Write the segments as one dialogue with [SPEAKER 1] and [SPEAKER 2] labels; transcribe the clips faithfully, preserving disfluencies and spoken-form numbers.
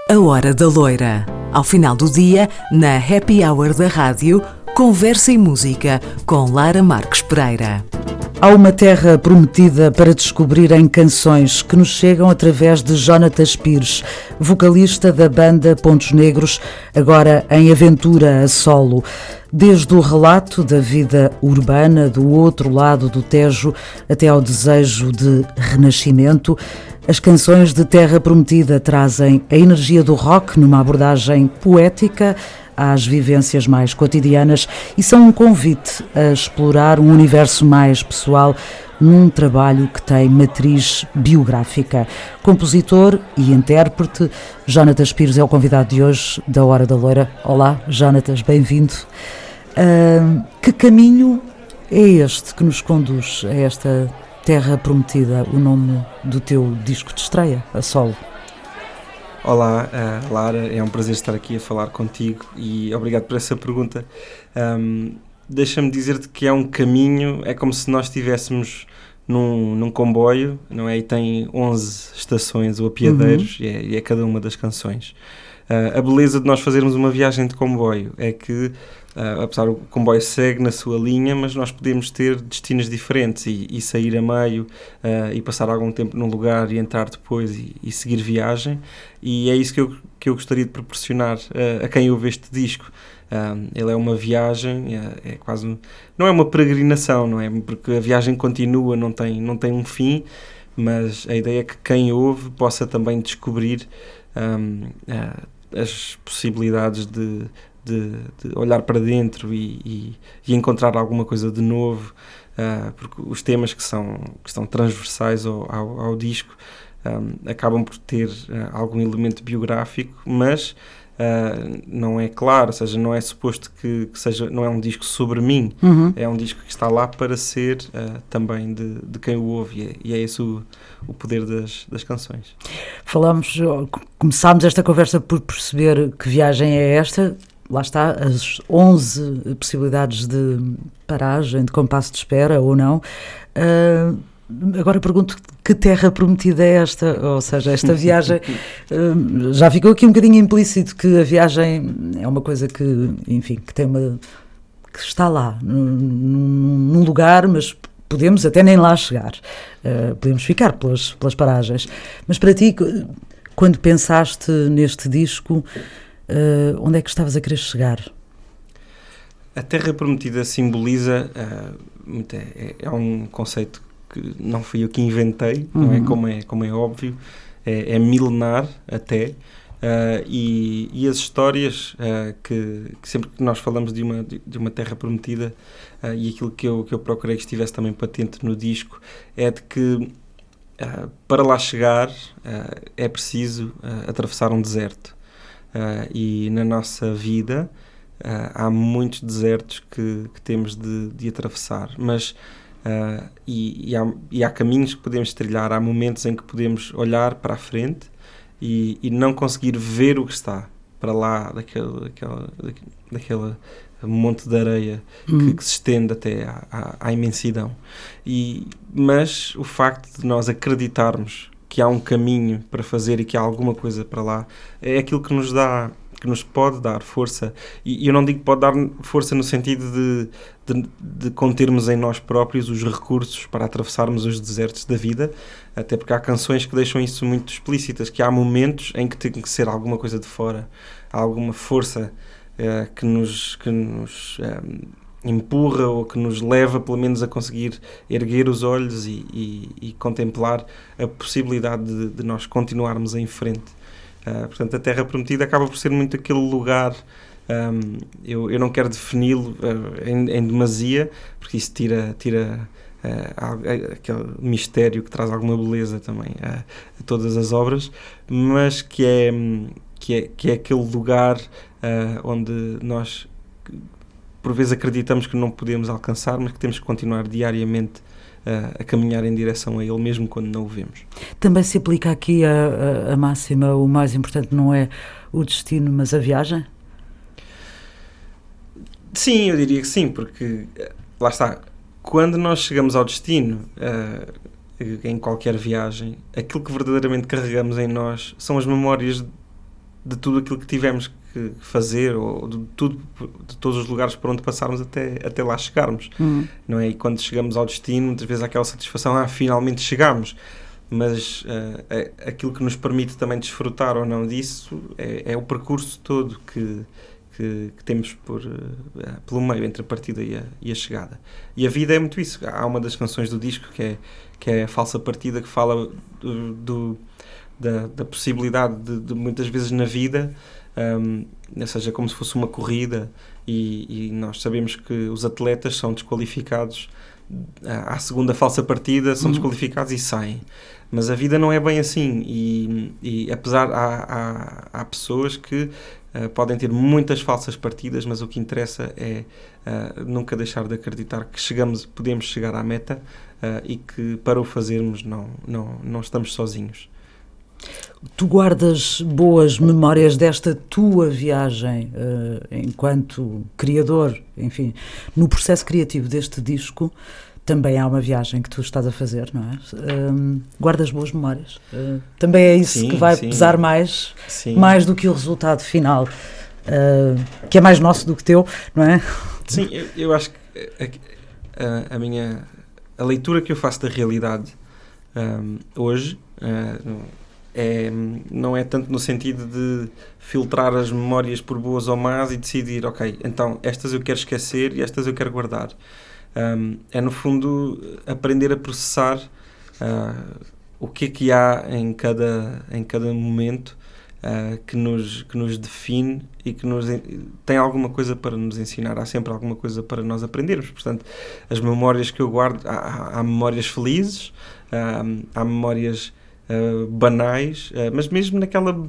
[SPEAKER 1] A Hora da Loira. Ao final do dia, na Happy Hour da rádio, conversa e música com Lara Marques Pereira.
[SPEAKER 2] Há uma terra prometida para descobrir em canções que nos chegam através de Jonatas Pires, vocalista da banda Pontos Negros, agora em aventura a solo. Desde o relato da vida urbana do outro lado do Tejo até ao desejo de renascimento, as canções de Terra Prometida trazem a energia do rock numa abordagem poética às vivências mais cotidianas e são um convite a explorar um universo mais pessoal num trabalho que tem matriz biográfica. Compositor e intérprete, Jonatas Pires é o convidado de hoje da Hora da Loira. Olá, Jonatas, bem-vindo. Uh, que caminho é este que nos conduz a esta Terra Prometida, o nome do teu disco de estreia, a solo?
[SPEAKER 3] Olá, uh, Lara, é um prazer estar aqui a falar contigo e obrigado por essa pergunta. Um, deixa-me dizer-te que é um caminho, é como se nós estivéssemos num, num comboio, não é? E tem onze estações ou apiadeiros, uhum. e, é, e é cada uma das canções. Uh, a beleza de nós fazermos uma viagem de comboio é que, uh, apesar do comboio segue na sua linha, mas nós podemos ter destinos diferentes e, e sair a meio uh, e passar algum tempo num lugar e entrar depois e, e seguir viagem, e é isso que eu, que eu gostaria de proporcionar uh, a quem ouve este disco. Um, ele é uma viagem, é, é quase um, não é uma peregrinação, não é? Porque a viagem continua, não tem, não tem um fim, mas a ideia é que quem ouve possa também descobrir um, uh, as possibilidades de, de, de olhar para dentro e, e, e encontrar alguma coisa de novo, uh, porque os temas que, são, que estão transversais ao, ao, ao disco um, acabam por ter uh, algum elemento biográfico, mas Uh, não é claro, ou seja, não é suposto que, que seja, não é um disco sobre mim, uhum. é um disco que está lá para ser uh, também de, de quem o ouve, e é, e é esse o, o poder das, das canções.
[SPEAKER 2] Falamos, começámos esta conversa por perceber que viagem é esta, lá está, as onze possibilidades de paragem, de compasso de espera ou não. Uh, Agora pergunto que terra prometida é esta, ou seja, esta viagem, já ficou aqui um bocadinho implícito que a viagem é uma coisa que, enfim, que tem uma, que está lá, num, num lugar, mas podemos até nem lá chegar, uh, podemos ficar pelas, pelas paragens, mas para ti, quando pensaste neste disco, uh, onde é que estavas a querer chegar?
[SPEAKER 3] A Terra Prometida simboliza, uh, é, é um conceito que não fui eu que inventei, uhum. não é? Como é, como é óbvio, é, é milenar até, uh, e, e as histórias uh, que, que sempre que nós falamos de uma, de uma terra prometida, uh, e aquilo que eu, que eu procurei que estivesse também patente no disco, é de que uh, para lá chegar uh, é preciso uh, atravessar um deserto, uh, e na nossa vida uh, há muitos desertos que, que temos de, de atravessar, mas Uh, e, e, há, e há caminhos que podemos trilhar, há momentos em que podemos olhar para a frente e, e não conseguir ver o que está para lá daquele, daquela, daquele monte de areia uhum. que, que se estende até à, à, à imensidão, e, mas o facto de nós acreditarmos que há um caminho para fazer e que há alguma coisa para lá é aquilo que nos dá, que nos pode dar força, e eu não digo que pode dar força no sentido de, de, de contermos em nós próprios os recursos para atravessarmos os desertos da vida, até porque há canções que deixam isso muito explícitas, que há momentos em que tem que ser alguma coisa de fora, há alguma força uh, que nos, que nos um, empurra ou que nos leva pelo menos a conseguir erguer os olhos e, e, e contemplar a possibilidade de, de nós continuarmos em frente. Uh, portanto, a Terra Prometida acaba por ser muito aquele lugar, um, eu, eu não quero defini-lo uh, em, em demasia, porque isso tira, tira uh, aquele mistério que traz alguma beleza também uh, a todas as obras, mas que é, que é, que é aquele lugar uh, onde nós por vezes acreditamos que não podemos alcançar, mas que temos que continuar diariamente a caminhar em direção a ele, mesmo quando não o vemos.
[SPEAKER 2] Também se aplica aqui a, a, a máxima, o mais importante não é o destino, mas a viagem?
[SPEAKER 3] Sim, eu diria que sim, porque lá está, quando nós chegamos ao destino, uh, em qualquer viagem, aquilo que verdadeiramente carregamos em nós são as memórias de tudo aquilo que tivemos que fazer, ou de, tudo, de todos os lugares por onde passarmos até, até lá chegarmos. Uhum. Não é? E quando chegamos ao destino, muitas vezes há aquela satisfação, ah, finalmente chegámos. Mas uh, é, aquilo que nos permite também desfrutar ou não disso é, é o percurso todo que, que, que temos por, uh, pelo meio, entre a partida e a, e a chegada. E a vida é muito isso. Há uma das canções do disco que é, que é a Falsa Partida, que fala do, do, da, da possibilidade de, de muitas vezes na vida, um, ou seja, como se fosse uma corrida, e, e nós sabemos que os atletas são desqualificados à segunda falsa partida, são uhum. desqualificados e saem. Mas a vida não é bem assim, e, e apesar, há, há, há pessoas que uh, podem ter muitas falsas partidas, mas o que interessa é uh, nunca deixar de acreditar que chegamos, podemos chegar à meta, uh, e que para o fazermos não, não, não estamos sozinhos.
[SPEAKER 2] Tu guardas boas memórias desta tua viagem uh, enquanto criador, enfim, no processo criativo deste disco. Também há uma viagem que tu estás a fazer, não é? Um, guardas boas memórias. Uh, também é isso sim, que vai sim. pesar mais, mais do que o resultado final, uh, que é mais nosso do que teu, não é?
[SPEAKER 3] Sim, eu, eu acho que a, a, a minha a leitura que eu faço da realidade um, hoje uh, é, não é tanto no sentido de filtrar as memórias por boas ou más e decidir, ok, então estas eu quero esquecer e estas eu quero guardar. Um, é no fundo aprender a processar uh, o que é que há em cada, em cada momento uh, que, nos, que nos define e que nos, tem alguma coisa para nos ensinar. Há sempre alguma coisa para nós aprendermos. Portanto, as memórias que eu guardo, há, há memórias felizes, uh, há memórias uh, banais, uh, mas mesmo naquela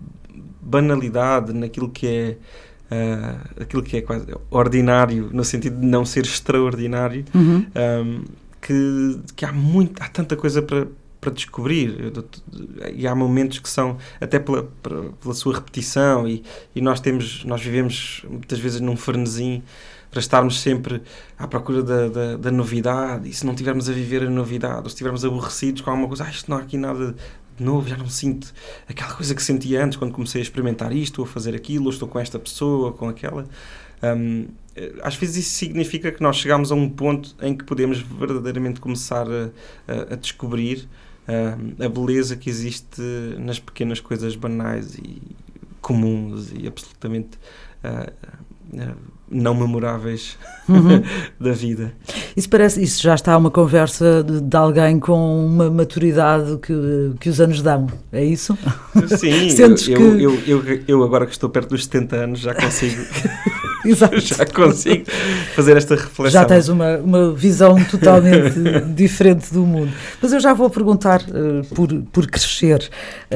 [SPEAKER 3] banalidade, naquilo que é Uh, aquilo que é quase ordinário, no sentido de não ser extraordinário, uhum. um, que, que há, muito, há tanta coisa para, para descobrir, e há momentos que são até pela, pela sua repetição, e, e nós temos, nós vivemos muitas vezes num frenesim para estarmos sempre à procura da, da, da novidade, e se não estivermos a viver a novidade, ou se estivermos aborrecidos com alguma coisa, ah, isto não há aqui nada de novo, já não sinto aquela coisa que sentia antes quando comecei a experimentar isto, ou a fazer aquilo, ou estou com esta pessoa, ou com aquela. Um, às vezes isso significa que nós chegamos a um ponto em que podemos verdadeiramente começar a, a, a descobrir um, a beleza que existe nas pequenas coisas banais e comuns e absolutamente uh, uh, não memoráveis uhum. da vida.
[SPEAKER 2] Isso parece, isso já está uma conversa de, de alguém com uma maturidade que, que os anos dão, é isso?
[SPEAKER 3] Sim, eu, que... eu, eu, eu, eu agora que estou perto dos setenta anos já consigo
[SPEAKER 2] Exato.
[SPEAKER 3] já consigo fazer esta reflexão.
[SPEAKER 2] Já tens uma, uma visão totalmente diferente do mundo. Mas eu já vou perguntar uh, por, por crescer.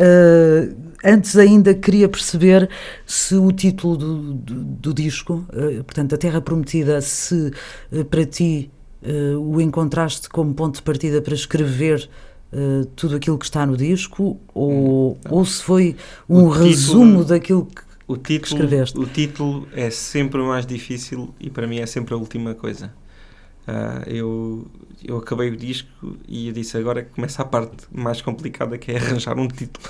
[SPEAKER 2] Uh, Antes ainda queria perceber se o título do, do, do disco, uh, portanto, A Terra Prometida, se uh, para ti uh, o encontraste como ponto de partida para escrever uh, tudo aquilo que está no disco, ou, hum, ou se foi um o resumo título, daquilo que,
[SPEAKER 3] o título,
[SPEAKER 2] que escreveste.
[SPEAKER 3] O título é sempre o mais difícil e para mim é sempre a última coisa. Uh, eu, eu acabei o disco e eu disse agora que começa a parte mais complicada, que é arranjar um título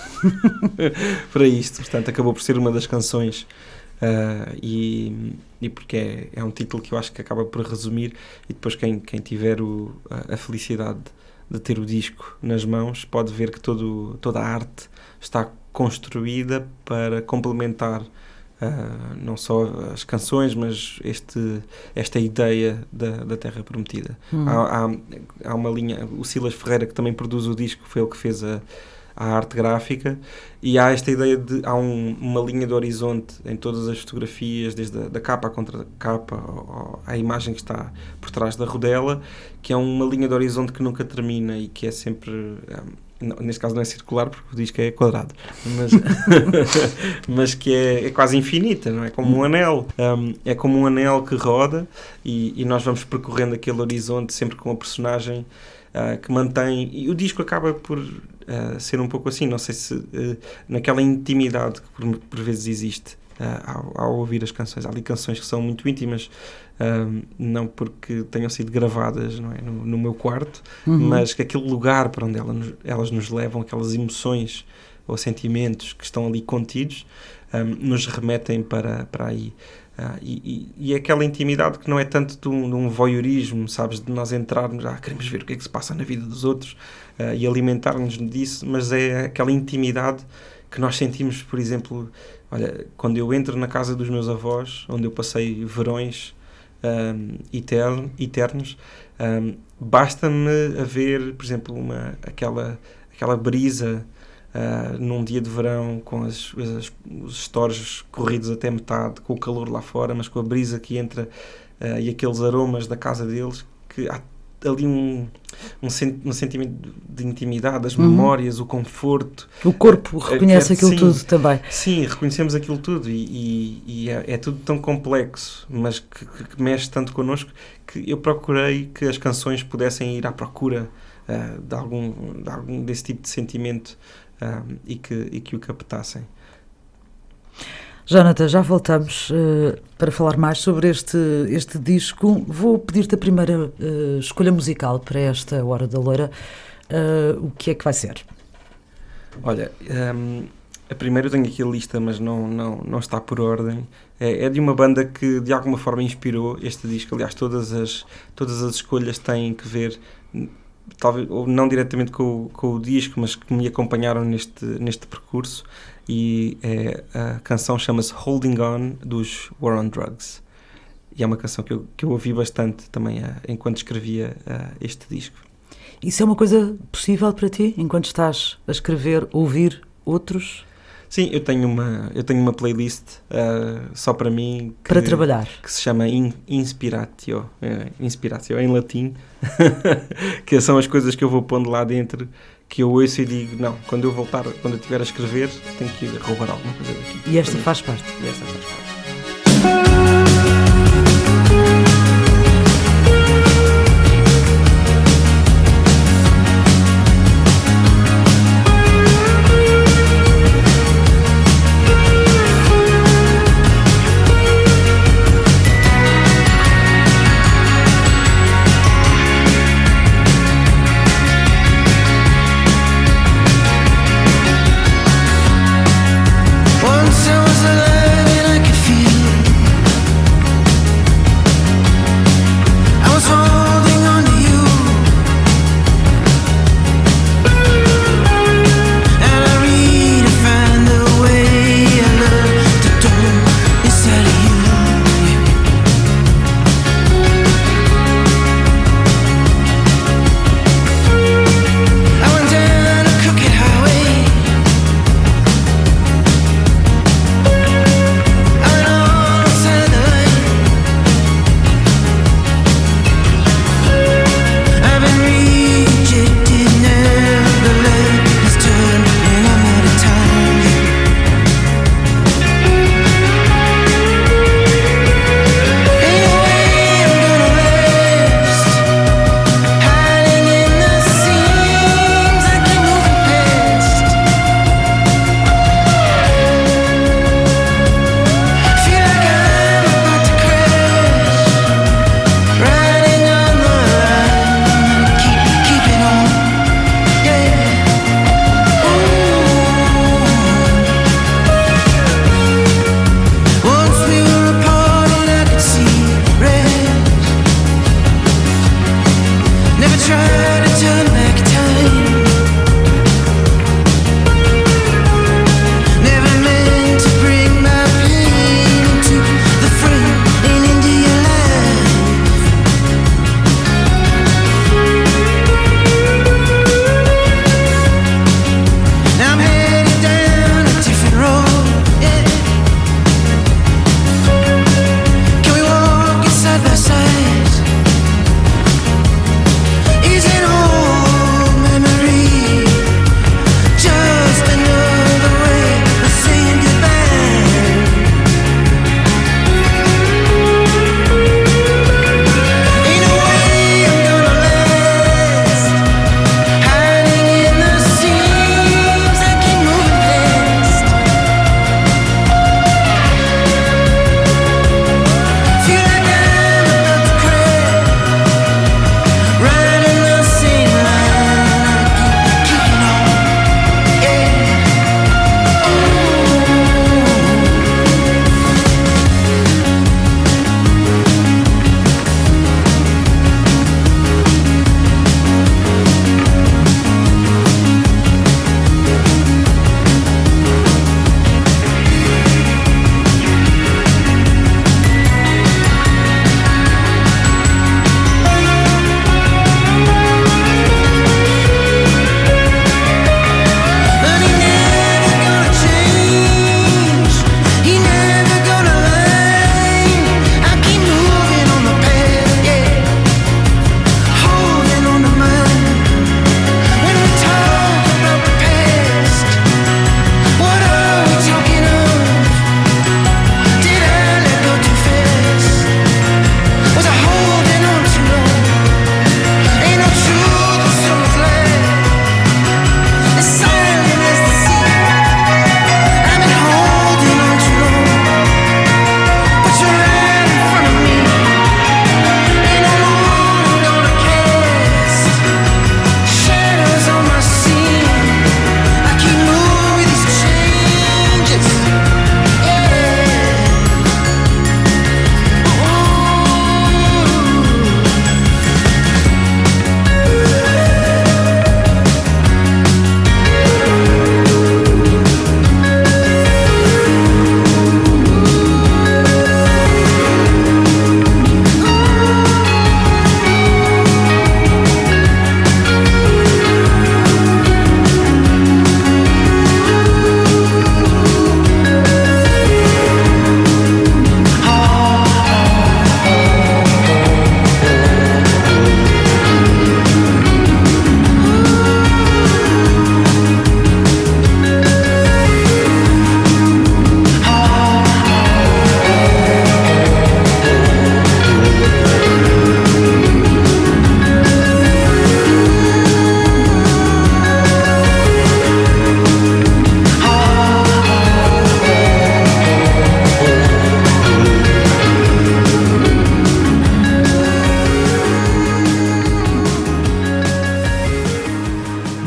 [SPEAKER 3] para isto. Portanto, acabou por ser uma das canções uh, e, e porque é, é um título que eu acho que acaba por resumir, e depois quem, quem tiver o, a, a felicidade de ter o disco nas mãos pode ver que todo, toda a arte está construída para complementar Uh, não só as canções, mas este, esta ideia da, da Terra Prometida. Hum. Há, há, há uma linha, o Silas Ferreira, que também produz o disco, foi ele que fez a, a arte gráfica, e há esta ideia de, há um, uma linha de horizonte em todas as fotografias, desde a da capa à contra-capa, à imagem que está por trás da rodela, que é uma linha de horizonte que nunca termina e que é sempre... Um, Não, neste caso não é circular porque o disco é quadrado, mas, mas que é, é quase infinita, não é? Como um anel, um, é como um anel que roda, e, e nós vamos percorrendo aquele horizonte sempre com a personagem uh, que mantém, e o disco acaba por uh, ser um pouco assim, não sei se uh, naquela intimidade que por, por vezes existe uh, ao, ao ouvir as canções. Há ali canções que são muito íntimas, Um, não porque tenham sido gravadas, não é, no, no meu quarto, uhum. mas que aquele lugar para onde elas, elas nos levam, aquelas emoções ou sentimentos que estão ali contidos, um, nos remetem para, para aí. Uh, e, e, e é aquela intimidade que não é tanto de um, de um voyeurismo, sabes, de nós entrarmos, ah, queremos ver o que é que se passa na vida dos outros uh, e alimentar-nos disso, mas é aquela intimidade que nós sentimos, por exemplo, olha, quando eu entro na casa dos meus avós, onde eu passei verões um, eterno, eternos, um, basta-me haver, por exemplo, uma, aquela, aquela brisa Uh, num dia de verão, com as, as, os estorjos corridos até metade, com o calor lá fora, mas com a brisa que entra uh, e aqueles aromas da casa deles, que há ali um, um, sen, um sentimento de intimidade, as uhum. memórias, o conforto.
[SPEAKER 2] O corpo reconhece uh, aquilo
[SPEAKER 3] sim,
[SPEAKER 2] tudo também.
[SPEAKER 3] Sim, reconhecemos aquilo tudo e, e, e é, é tudo tão complexo, mas que, que, que mexe tanto connosco, que eu procurei que as canções pudessem ir à procura uh, de, algum, de algum desse tipo de sentimento. Um, e, que, e que o captassem.
[SPEAKER 2] Jonathan, já voltamos uh, para falar mais sobre este, este disco. Vou pedir-te a primeira uh, escolha musical para esta Hora da Loira. Uh, o que é que vai ser?
[SPEAKER 3] Olha, um, a primeira eu tenho aqui a lista, mas não, não, não está por ordem. É, é de uma banda que de alguma forma inspirou este disco. Aliás, todas as, todas as escolhas têm que ver, talvez, ou não diretamente com, com o disco, mas que me acompanharam neste, neste percurso, e é, a canção chama-se Holding On, dos War on Drugs, e é uma canção que eu, que eu ouvi bastante também uh, enquanto escrevia uh, este disco.
[SPEAKER 2] Isso é uma coisa possível para ti, enquanto estás a escrever, ouvir outros?
[SPEAKER 3] Sim, eu tenho uma, eu tenho uma playlist uh, só para mim que,
[SPEAKER 2] para trabalhar,
[SPEAKER 3] que se chama In, Inspiratio, uh, Inspiratio em latim, que são as coisas que eu vou pondo lá dentro, que eu ouço e digo, não, quando eu voltar, quando eu estiver a escrever, tenho que roubar alguma coisa daqui.
[SPEAKER 2] E esta faz parte.
[SPEAKER 3] E esta faz parte.
[SPEAKER 4] Once I was alive and I could feel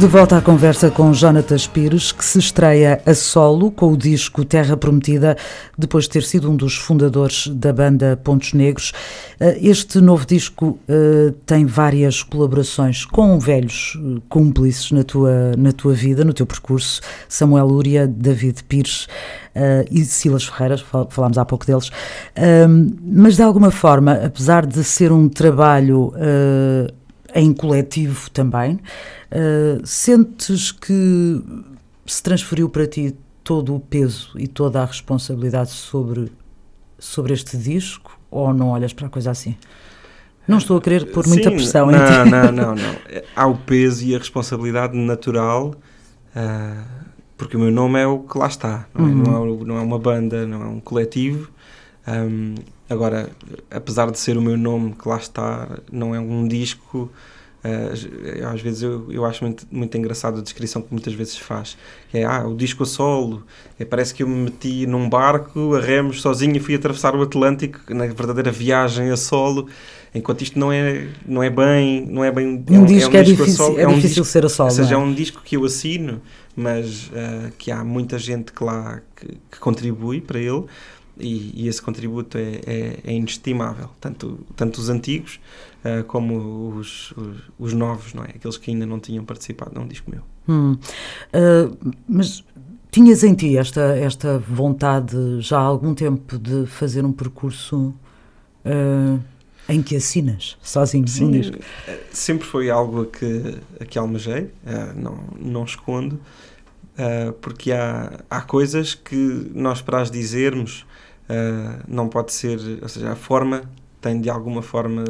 [SPEAKER 2] De volta à conversa com Jónatas Pires, que se estreia a solo com o disco Terra Prometida, depois de ter sido um dos fundadores da banda Pontos Negros. Este novo disco uh, tem várias colaborações com velhos cúmplices na tua, na tua vida, no teu percurso: Samuel Lúria, David Pires uh, e Silas Ferreira, fal- falámos há pouco deles. Uh, mas de alguma forma, apesar de ser um trabalho uh, em coletivo também, uh, sentes que se transferiu para ti todo o peso e toda a responsabilidade sobre, sobre este disco, ou não olhas para a coisa assim? Não estou a querer pôr muita
[SPEAKER 3] Sim,
[SPEAKER 2] pressão
[SPEAKER 3] não,
[SPEAKER 2] em ti.
[SPEAKER 3] Não, não, não. Há o peso e a responsabilidade natural, uh, porque o meu nome é o que lá está. Não é,
[SPEAKER 2] Uhum.
[SPEAKER 3] não é, não é uma banda, não é um coletivo. Um, agora, apesar de ser o meu nome que lá está, não é um disco. Uh, às vezes eu, eu acho muito, muito engraçado a descrição que muitas vezes se faz, que é ah, o disco a solo, é, parece que eu me meti num barco a remos sozinho e fui atravessar o Atlântico na verdadeira viagem a solo, enquanto isto não é, não é bem não é bem
[SPEAKER 2] Um,
[SPEAKER 3] é
[SPEAKER 2] disco
[SPEAKER 3] é um
[SPEAKER 2] é,
[SPEAKER 3] disco a
[SPEAKER 2] difícil,
[SPEAKER 3] solo,
[SPEAKER 2] é
[SPEAKER 3] um
[SPEAKER 2] difícil
[SPEAKER 3] disco,
[SPEAKER 2] ser a solo.
[SPEAKER 3] ou seja, é
[SPEAKER 2] não é?
[SPEAKER 3] um disco que eu assino, mas uh, que há muita gente que lá que, que contribui para ele. E, e esse contributo é, é, é inestimável, tanto, tanto os antigos uh, como os, os, os novos, não é? Aqueles que ainda não tinham participado num disco meu.
[SPEAKER 2] Hum. Uh, mas tinhas em ti esta, esta vontade já há algum tempo de fazer um percurso uh, em que assinas sozinho?
[SPEAKER 3] Sim,
[SPEAKER 2] um disco?
[SPEAKER 3] sempre foi algo a que, a que almejei, uh, não, não escondo, uh, porque há, há coisas que nós, para as dizermos, Uh, não pode ser, ou seja, a forma tem de alguma forma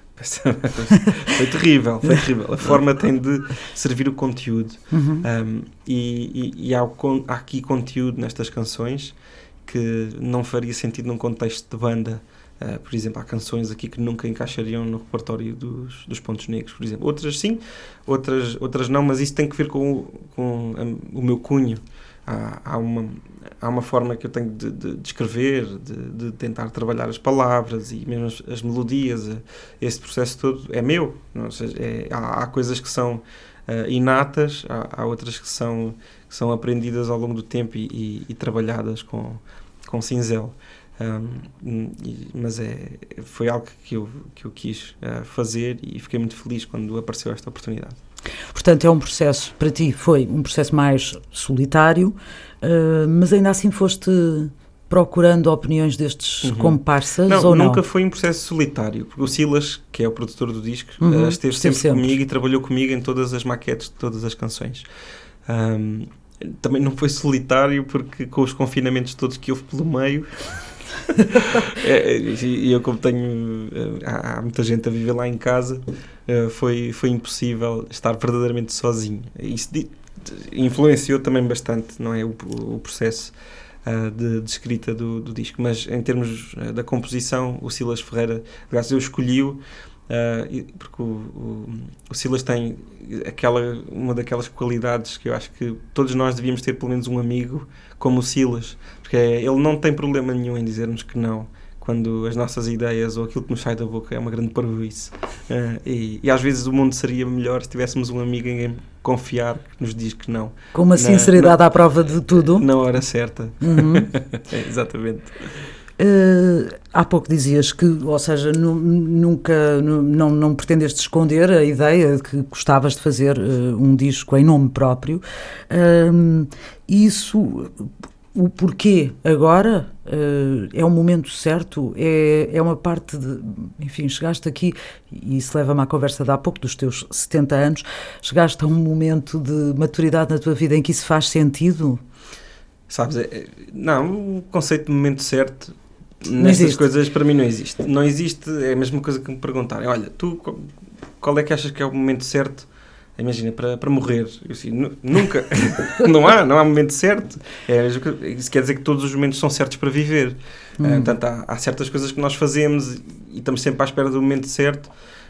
[SPEAKER 3] foi terrível, foi terrível, a forma tem de servir o conteúdo.
[SPEAKER 2] Uhum.
[SPEAKER 3] um, e, e, e há, há aqui conteúdo nestas canções que não faria sentido num contexto de banda. Uh, por exemplo, há canções aqui que nunca encaixariam no repertório dos, dos Pontos Negros, por exemplo. Outras sim, outras, outras não, mas isso tem que ver com, com um, o meu cunho. Há, há, uma, há uma forma que eu tenho de, de, de escrever, de, de tentar trabalhar as palavras e mesmo as, as melodias. Esse processo todo é meu. Não? Ou seja, é, há, há coisas que são uh, inatas, há, há outras que são, que são aprendidas ao longo do tempo e, e, e trabalhadas com, com cinzel. Um, e, mas é, foi algo que eu, que eu quis uh, fazer e fiquei muito feliz quando apareceu esta oportunidade.
[SPEAKER 2] Portanto, é um processo, para ti foi um processo mais solitário, uh, mas ainda assim foste procurando opiniões destes
[SPEAKER 3] uhum.
[SPEAKER 2] comparsas,
[SPEAKER 3] não,
[SPEAKER 2] ou não?
[SPEAKER 3] Nunca foi um processo solitário, porque o Silas, que é o produtor do disco,
[SPEAKER 2] uhum.
[SPEAKER 3] uh, esteve,
[SPEAKER 2] esteve
[SPEAKER 3] sempre,
[SPEAKER 2] sempre
[SPEAKER 3] comigo e trabalhou comigo em todas as maquetes de todas as canções. Um, também não foi solitário, porque com os confinamentos todos que houve pelo meio... E eu, como tenho há, há muita gente a viver lá em casa, foi, foi impossível estar verdadeiramente sozinho. Isso de, de, influenciou também bastante, não é, o, o processo uh, de, de escrita do, do disco, mas em termos uh, da composição, o Silas Ferreira, aliás, eu escolhi-o Uh, porque o, o, o Silas tem aquela, uma daquelas qualidades que eu acho que todos nós devíamos ter, pelo menos um amigo como o Silas, porque é, ele não tem problema nenhum em dizer-nos que não quando as nossas ideias ou aquilo que nos sai da boca é uma grande parvoíce. Uh, e, e às vezes o mundo seria melhor se tivéssemos um amigo em quem confiar que nos diz que não.
[SPEAKER 2] Com uma sinceridade
[SPEAKER 3] na,
[SPEAKER 2] à prova de tudo.
[SPEAKER 3] Na hora certa.
[SPEAKER 2] Uhum.
[SPEAKER 3] É, exatamente.
[SPEAKER 2] Uh, há pouco dizias que, ou seja, nu, nunca, nu, não, não pretendeste esconder a ideia de que gostavas de fazer uh, um disco em nome próprio. Uh, isso, o porquê agora uh, é um momento certo, é, é uma parte de, enfim, chegaste aqui, e isso leva-me à conversa de há pouco, dos teus setenta anos, chegaste a um momento de maturidade na tua vida em que isso faz sentido?
[SPEAKER 3] Sabes, é, não, o conceito de momento certo
[SPEAKER 2] Não
[SPEAKER 3] nestas
[SPEAKER 2] existe.
[SPEAKER 3] coisas para mim não existe. Não existe, é a mesma coisa que me perguntarem, olha, tu qual é que achas que é o momento certo? Imagina, para, para morrer. Eu assim, nunca, não há, não há momento certo. É, isso quer dizer que todos os momentos são certos para viver. Hum. Uh, portanto, há, há certas coisas que nós fazemos e estamos sempre à espera do momento certo.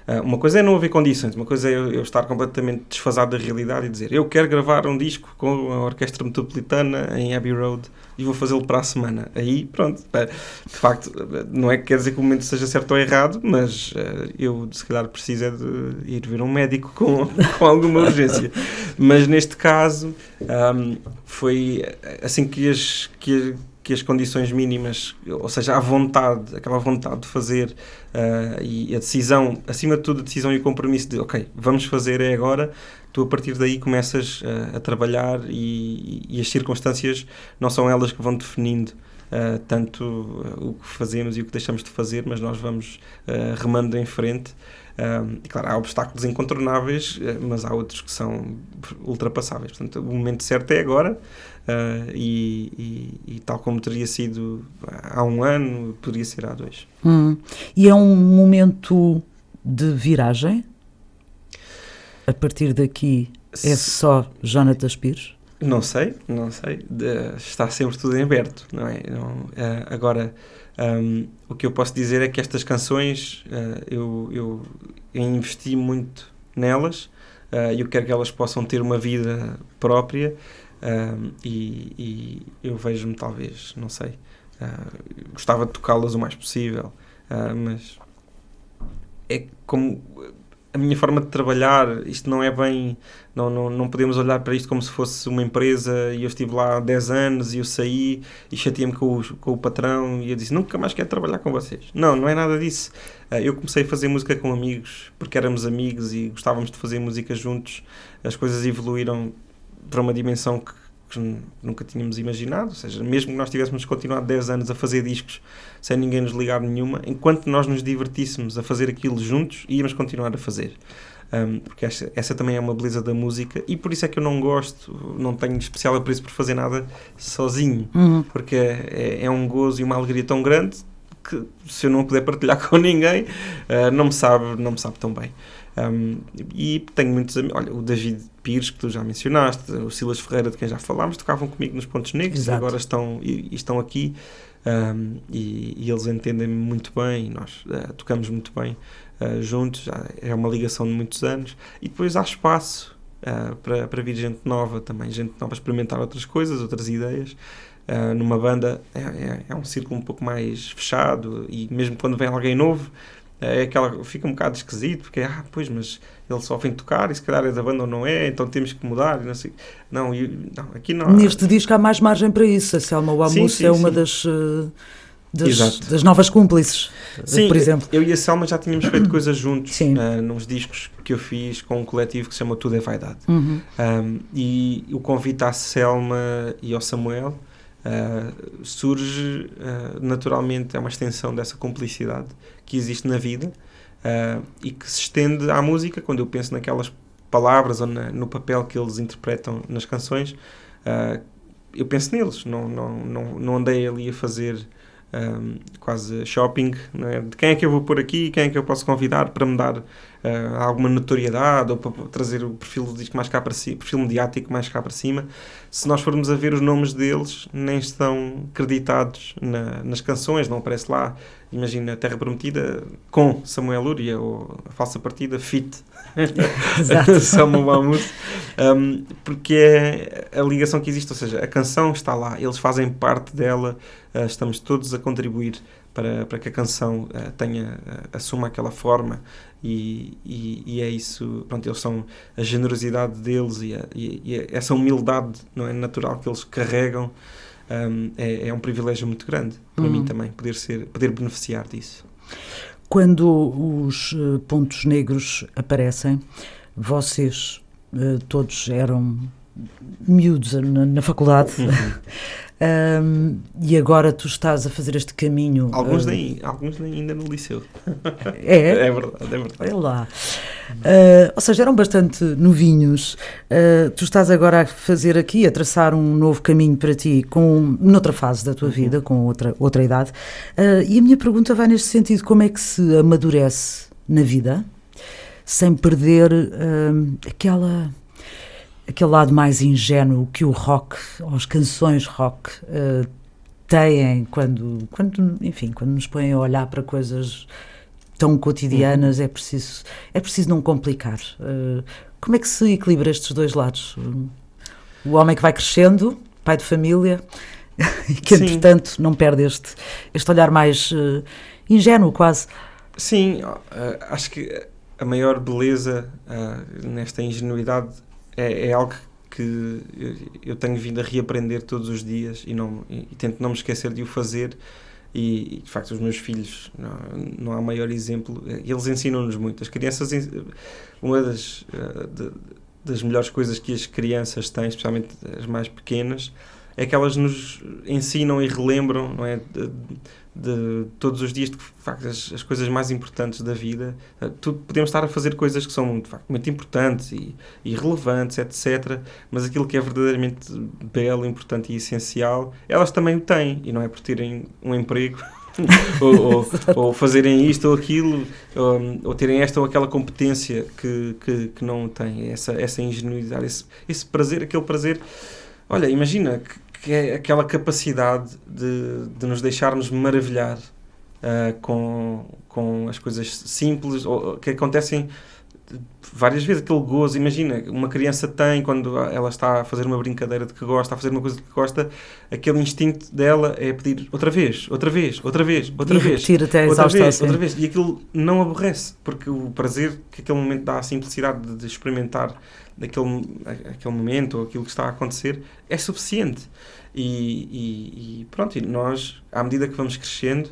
[SPEAKER 3] Uh, uma coisa é não haver condições, uma coisa é eu, eu estar completamente desfasado da realidade e dizer eu quero gravar um disco com a Orquestra Metropolitana em Abbey Road e vou fazê-lo para a semana. Aí, pronto, de facto, não é que quer dizer que o momento seja certo ou errado, mas uh, eu, se calhar, preciso é de ir ver um médico com, com alguma urgência. Mas, neste caso, um, foi assim que as, que, que as condições mínimas, ou seja, a vontade, aquela vontade de fazer uh, e a decisão, acima de tudo, a decisão e o compromisso de, ok, vamos fazer, é agora. Tu, a partir daí, começas uh, a trabalhar e, e as circunstâncias não são elas que vão definindo uh, tanto uh, o que fazemos e o que deixamos de fazer, mas nós vamos uh, remando em frente. Uh, e, claro, há obstáculos incontornáveis, uh, mas há outros que são ultrapassáveis. Portanto, o momento certo é agora uh, e, e, e tal como teria sido há um ano, poderia ser há dois.
[SPEAKER 2] Hum. E é um momento de viragem? A partir daqui é só Jonatas Pires?
[SPEAKER 3] Não sei, não sei. De, está sempre tudo em aberto, não é? Não, uh, agora, um, o que eu posso dizer é que estas canções, uh, eu, eu, eu investi muito nelas e uh, eu quero que elas possam ter uma vida própria uh, e, e eu vejo-me talvez, não sei, uh, gostava de tocá-las o mais possível, uh, mas é como... A minha forma de trabalhar, isto não é bem, não, não, não podemos olhar para isto como se fosse uma empresa e eu estive lá há dez anos e eu saí e chateei-me com o, com o patrão e eu disse, nunca mais quero trabalhar com vocês. Não, não é nada disso. Eu comecei a fazer música com amigos, porque éramos amigos e gostávamos de fazer música juntos. As coisas evoluíram para uma dimensão que, que nunca tínhamos imaginado, ou seja, mesmo que nós tivéssemos continuado dez anos a fazer discos sem ninguém nos ligar nenhuma, enquanto nós nos divertíssemos a fazer aquilo juntos, íamos continuar a fazer. Um, porque essa, essa também é uma beleza da música e por isso é que eu não gosto, não tenho especial apreço por fazer nada sozinho, uhum. porque é, é um gozo e uma alegria tão grande que se eu não puder partilhar com ninguém, uh, não me sabe, não me sabe tão bem. Um, e tenho muitos amigos, olha, o David Pires, que tu já mencionaste, o Silas Ferreira, de quem já falámos, tocavam comigo nos Pontos Negros. Exato. E agora estão, e, e estão aqui um, e, e eles entendem-me muito bem, nós uh, tocamos muito bem uh, juntos, já é uma ligação de muitos anos, e depois há espaço uh, para, para vir gente nova também, gente nova experimentar outras coisas, outras ideias. Uh, numa banda é, é, é um círculo um pouco mais fechado e mesmo quando vem alguém novo é aquela, fica um bocado esquisito porque, ah, pois, mas ele só vem tocar e se calhar é da banda ou não é, então temos que mudar, não sei. Não, eu, não aqui não.
[SPEAKER 2] Neste disco há mais margem para isso. A Selma Wamus é uma sim. das, das, das novas cúmplices,
[SPEAKER 3] sim,
[SPEAKER 2] por exemplo.
[SPEAKER 3] Eu e a Selma já tínhamos feito coisas juntos uh, nos discos que eu fiz com um coletivo que se chama Tudo é Vaidade. Uhum. Um, e o convite à Selma e ao Samuel Uh, surge uh, naturalmente, é uma extensão dessa cumplicidade que existe na vida uh, e que se estende à música. Quando eu penso naquelas palavras ou na, no papel que eles interpretam nas canções, uh, eu penso neles, não, não, não, não andei ali a fazer um, quase shopping, não é? De quem é que eu vou pôr aqui, quem é que eu posso convidar para me dar uh, alguma notoriedade ou para trazer o perfil do disco mais cá para cima, perfil mediático mais cá para cima. Se nós formos a ver os nomes deles, nem estão creditados na, nas canções, não aparece lá, imagina, Terra Prometida com Samuel Lúria ou A Falsa Partida, Fit Selma Wamus, um, porque é a ligação que existe, ou seja, a canção está lá, eles fazem parte dela, uh, estamos todos a contribuir para, para que a canção uh, tenha, uh, assuma aquela forma e, e, e é isso, pronto, eles são a generosidade deles e, a, e, e essa humildade, não é, natural que eles carregam, um, é, é um privilégio muito grande para uhum. mim também, poder, ser, poder beneficiar disso.
[SPEAKER 2] Quando os uh, Pontos Negros aparecem, vocês uh, todos eram miúdos na, na faculdade, uhum. um, e agora tu estás a fazer este caminho.
[SPEAKER 3] Alguns, uh, nem, alguns nem ainda no liceu.
[SPEAKER 2] É?
[SPEAKER 3] É verdade, é verdade.
[SPEAKER 2] Olha lá. Uh, ou seja, eram bastante novinhos. Uh, tu estás agora a fazer aqui, a traçar um novo caminho para ti, com, noutra fase da tua uhum. vida, com outra, outra idade. Uh, e a minha pergunta vai neste sentido: como é que se amadurece na vida sem perder uh, aquela... aquele lado mais ingênuo que o rock, ou as canções rock, uh, têm quando, quando, enfim, quando nos põem a olhar para coisas tão cotidianas, uhum. é, preciso, é preciso não complicar. Uh, como é que se equilibra estes dois lados? O homem que vai crescendo, pai de família, e que, Sim. entretanto, não perde este, este olhar mais uh, ingênuo, quase.
[SPEAKER 3] Sim, uh, acho que a maior beleza uh, nesta ingenuidade é, é algo que eu, eu tenho vindo a reaprender todos os dias e, não, e, e tento não me esquecer de o fazer. E, de facto, os meus filhos, não, não há maior exemplo, eles ensinam-nos muito. As crianças, uma das, de, das melhores coisas que as crianças têm, especialmente as mais pequenas, é que elas nos ensinam e relembram, não é, de, de todos os dias, de facto, as, as coisas mais importantes da vida. Tudo, podemos estar a fazer coisas que são de facto, muito importantes e, e relevantes, etcétera. Mas aquilo que é verdadeiramente belo, importante e essencial, elas também o têm. E não é por terem um emprego ou, ou, ou fazerem isto ou aquilo, ou, ou terem esta ou aquela competência que, que, que não têm. Essa, essa ingenuidade, esse, esse prazer, aquele prazer. Olha, imagina que que é aquela capacidade de, de nos deixarmos maravilhar uh, com, com as coisas simples ou, que acontecem várias vezes, aquele gozo. Imagina, uma criança tem, quando ela está a fazer uma brincadeira de que gosta, a fazer uma coisa de que gosta, aquele instinto dela é pedir outra vez, outra vez, outra vez, outra
[SPEAKER 2] e
[SPEAKER 3] vez,
[SPEAKER 2] repetir até
[SPEAKER 3] outra
[SPEAKER 2] exaustão,
[SPEAKER 3] vez,
[SPEAKER 2] sim.
[SPEAKER 3] outra vez. E aquilo não aborrece, porque o prazer que aquele momento dá, a simplicidade de, de experimentar daquele aquele momento ou aquilo que está a acontecer é suficiente. E, e, e pronto, e nós, à medida que vamos crescendo,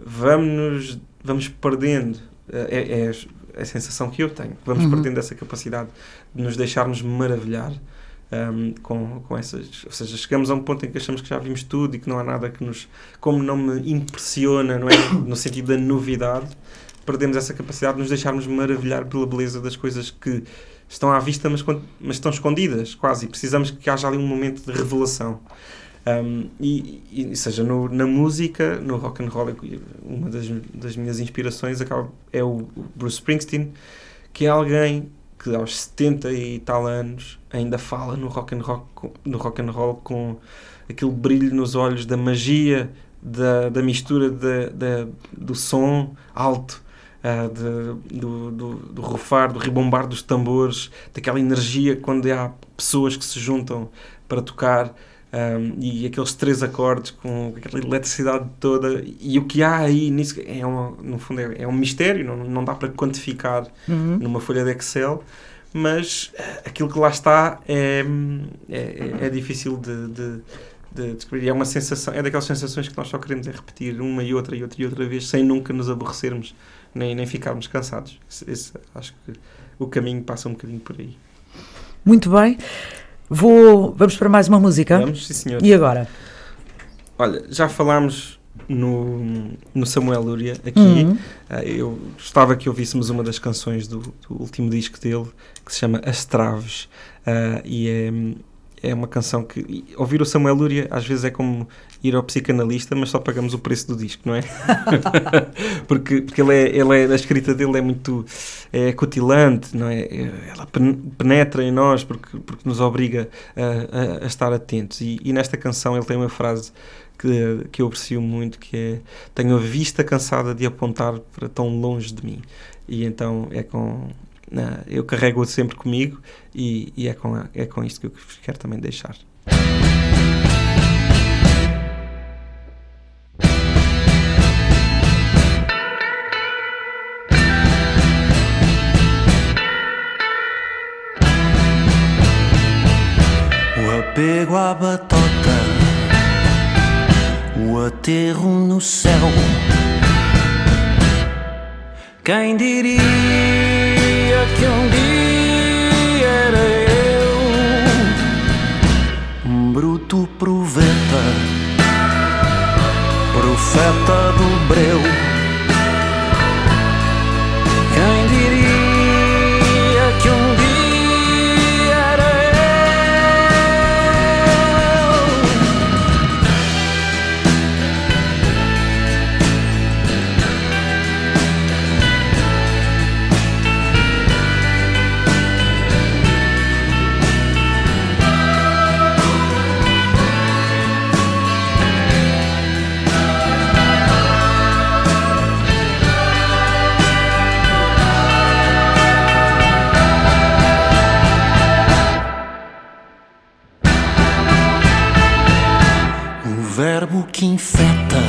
[SPEAKER 3] vamos, vamos perdendo, é, é a sensação que eu tenho, vamos uhum. perdendo essa capacidade de nos deixarmos maravilhar um, com, com essas, ou seja, chegamos a um ponto em que achamos que já vimos tudo e que não há nada que nos, como não me impressiona, não é? No sentido da novidade, perdemos essa capacidade de nos deixarmos maravilhar pela beleza das coisas que estão à vista, mas, mas estão escondidas, quase, e precisamos que haja ali um momento de revelação. Um, e, e, seja, no, na música, no rock and roll, uma das, das minhas inspirações acaba, é o Bruce Springsteen, que é alguém que aos setenta e tal anos ainda fala no rock and roll, no rock and roll com aquele brilho nos olhos da magia, da, da mistura de, de, do som alto, Uh, de, do, do, do rufar, do ribombar dos tambores, daquela energia quando há pessoas que se juntam para tocar, um, e aqueles três acordes com aquela eletricidade toda, e o que há aí nisso é uma, no fundo é, é um mistério, não, não dá para quantificar uhum. numa folha de Excel, mas aquilo que lá está é, é, é difícil de, de de descobrir. É uma sensação, é daquelas sensações que nós só queremos é repetir uma e outra e outra e outra vez, sem nunca nos aborrecermos nem, nem ficarmos cansados. Esse, esse, acho que o caminho passa um bocadinho por aí.
[SPEAKER 2] Muito bem. Vou, vamos para mais uma música?
[SPEAKER 3] Vamos, sim senhor.
[SPEAKER 2] E agora?
[SPEAKER 3] Olha, já falámos no, no Samuel Lúria aqui.
[SPEAKER 2] Uhum.
[SPEAKER 3] Uh, eu gostava que ouvíssemos uma das canções do, do último disco dele, que se chama As Traves, uh, e é é uma canção que... Ouvir o Samuel Lúria às vezes é como ir ao psicanalista, mas só pagamos o preço do disco, não é? porque porque ele é, ele é, a escrita dele é muito... é cutilante, não é? Ela penetra em nós porque, porque nos obriga a, a, a estar atentos. E, e nesta canção ele tem uma frase que, que eu aprecio muito, que é: tenho a vista cansada de apontar para tão longe de mim. E então é com... Uh, eu carrego-o sempre comigo e, e é, com, é com isto que eu quero também deixar.
[SPEAKER 4] O apego à batota, o aterro no céu, quem diria que um dia era eu um bruto proveta, profeta do breu. Quem diria que um dia era verbo que infeta,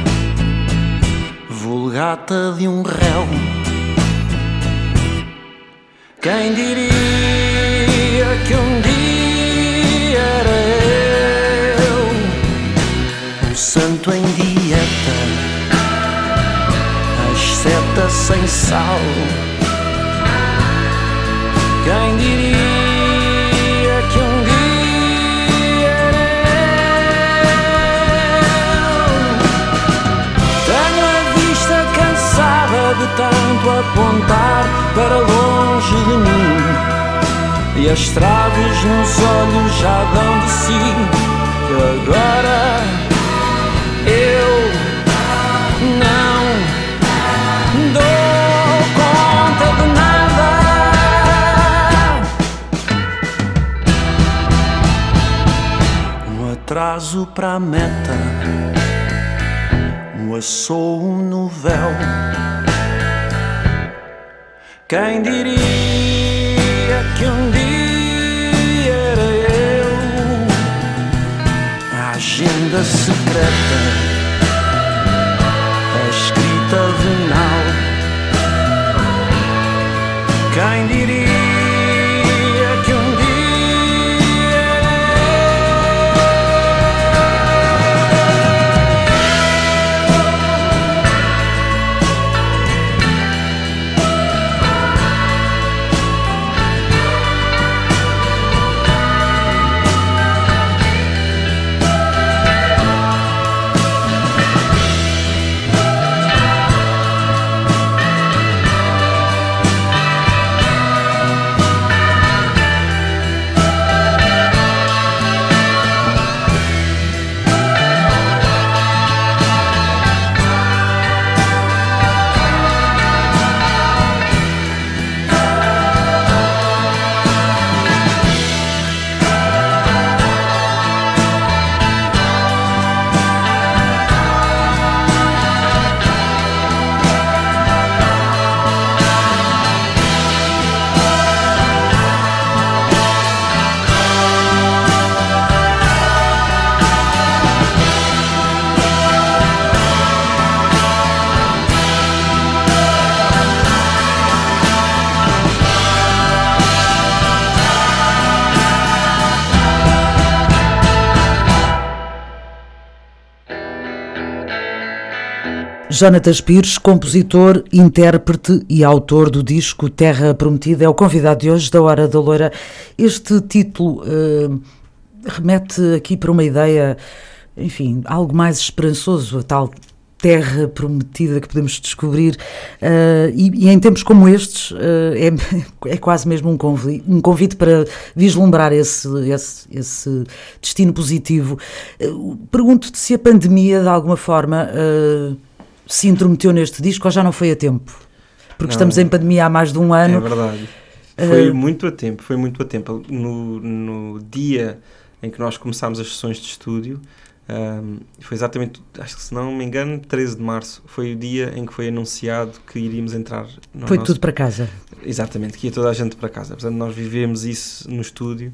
[SPEAKER 4] vulgata de um réu. Quem diria que um dia era eu, um santo em dieta, asceta sem sal. Quem diria que um dia era eu. Tenho a vista cansada de tanto apontar para longe de mim, e as traves nos olhos já dão de si, que agora eu não dou conta de nada. Um atraso para a meta, um assou no véu. Quem diria que um dia era eu, a agenda secreta, a escrita venal. Quem diria que um dia era
[SPEAKER 2] Jonatas Pires, compositor, intérprete e autor do disco Terra Prometida, é o convidado de hoje da Hora da Loira. Este título uh, remete aqui para uma ideia, enfim, algo mais esperançoso, a tal Terra Prometida que podemos descobrir, uh, e, e em tempos como estes uh, é, é quase mesmo um convite, um convite para vislumbrar esse, esse, esse destino positivo. Uh, pergunto-te se a pandemia de alguma forma uh, se intrometeu neste disco ou já não foi a tempo? Porque não, estamos em pandemia há mais de um ano.
[SPEAKER 3] É verdade. Foi uh... muito a tempo, foi muito a tempo. No, no dia em que nós começámos as sessões de estúdio, um, foi exatamente, acho que se não me engano, treze de março, foi o dia em que foi anunciado que iríamos entrar no
[SPEAKER 2] Foi
[SPEAKER 3] nosso...
[SPEAKER 2] tudo para casa.
[SPEAKER 3] Exatamente, que ia toda a gente para casa. Portanto, nós vivemos isso no estúdio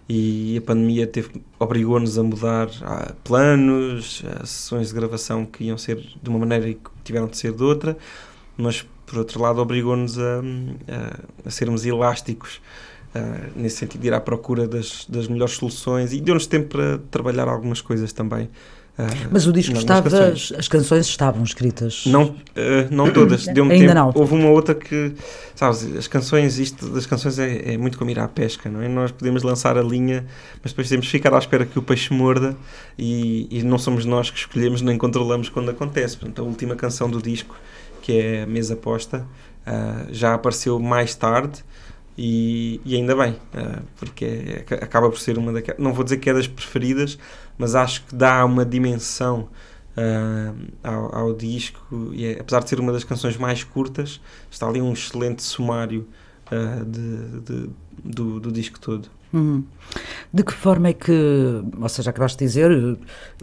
[SPEAKER 3] e a pandemia teve, obrigou-nos a mudar a planos, a sessões de gravação que iam ser de uma maneira e que tiveram de ser de outra, mas por outro lado obrigou-nos a, a, a sermos elásticos, uh, nesse sentido de ir à procura das, das melhores soluções, e deu-nos tempo para trabalhar algumas coisas também. Uh,
[SPEAKER 2] mas o disco estava, canções. As canções estavam escritas?
[SPEAKER 3] Não, uh, não todas, deu-me
[SPEAKER 2] Ainda
[SPEAKER 3] tempo.
[SPEAKER 2] Não.
[SPEAKER 3] Houve uma outra que, sabes, as canções, isto das canções é, é muito como ir à pesca, não é? Nós podemos lançar a linha, mas depois temos que ficar à espera que o peixe morda, e, e não somos nós que escolhemos nem controlamos quando acontece. Portanto, a última canção do disco, que é a Mesa Posta, uh, já apareceu mais tarde, e, e ainda bem, uh, porque é, acaba por ser uma daquelas, não vou dizer que é das preferidas, mas acho que dá uma dimensão uh, ao, ao disco, e é, apesar de ser uma das canções mais curtas, está ali um excelente sumário uh, de, de, do, do disco todo.
[SPEAKER 2] Hum. De que forma é que, ou seja, acabaste de dizer,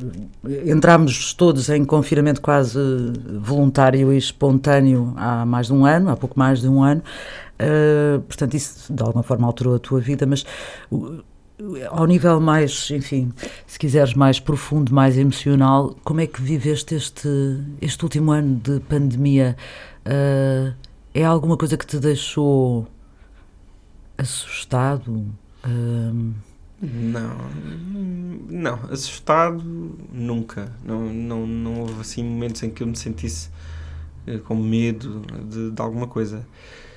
[SPEAKER 2] entramos todos em confinamento quase voluntário e espontâneo há mais de um ano, há pouco mais de um ano, uh, portanto isso de alguma forma alterou a tua vida, mas uh, ao nível mais, enfim, se quiseres mais profundo, mais emocional, como é que viveste este, este último ano de pandemia? Uh, é alguma coisa que te deixou assustado? Uh...
[SPEAKER 3] Não, não, assustado nunca. Não, não, não houve assim momentos em que eu me sentisse com medo de, de alguma coisa.